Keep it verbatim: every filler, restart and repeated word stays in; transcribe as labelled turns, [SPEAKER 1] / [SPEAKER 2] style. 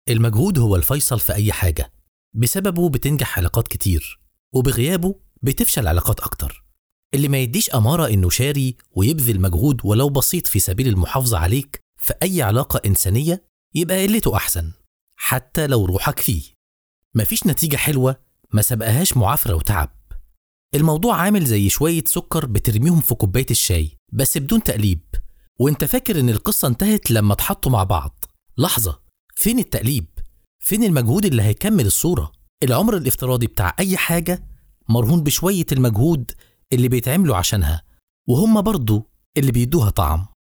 [SPEAKER 1] المجهود هو الفيصل في أي حاجة، بسببه بتنجح علاقات كتير، وبغيابه بتفشل علاقات أكتر. اللي ما يديش أمارة إنه شاري ويبذل مجهود ولو بسيط في سبيل المحافظة عليك في أي علاقة إنسانية يبقى قلته أحسن، حتى لو روحك فيه. مفيش نتيجة حلوة ما سبقهاش معافرة وتعب. الموضوع عامل زي شوية سكر بترميهم في كوباية الشاي بس بدون تقليب، وانت فاكر إن القصة انتهت لما تحطوا مع بعض. لحظة، فين التقليب؟ فين المجهود اللي هيكمل الصورة؟ العمر الافتراضي بتاع أي حاجة مرهون بشوية المجهود اللي بيتعملوا عشانها، وهم برضو اللي بيدوها طعم.